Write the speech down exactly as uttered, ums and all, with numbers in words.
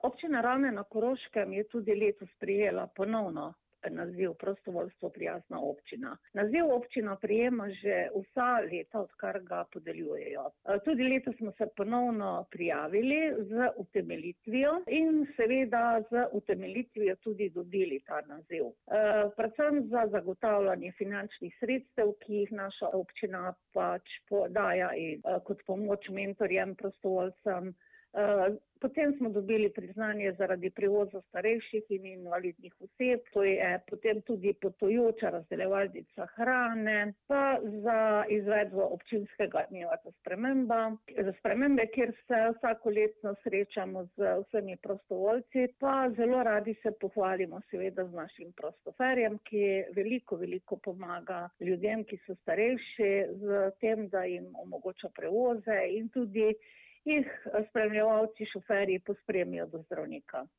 Občina Ravne na Koroškem je tudi letos sprejela ponovno naziv prostovoljstvo prijazna občina. Naziv občina prijema že vsa leta, odkar ga podeljujejo. Tudi letos smo se ponovno prijavili z utemeljitvijo in seveda z utemeljitvijo tudi dobili ta naziv. Predvsem za zagotavljanje finančnih sredstev, ki jih naša občina pač podaja in kot pomoč mentorjem, prostovoljcem. Potem smo dobili priznanje zaradi prevoza starejših in invalidnih oseb, to je potem tudi potujoča razdeljevalnica hrane, pa za izvedbo občinskega dneva za sprememba, za spremembe, kjer se vsakoletno srečamo z vsemi prostovoljci, pa zelo radi se pohvalimo seveda z našim prostoferjem, ki veliko, veliko pomaga ljudem, ki so starejši, z tem, da jim omogoča prevoze in tudi jih spremljevalci, šoferji pospremijo do zdravnika.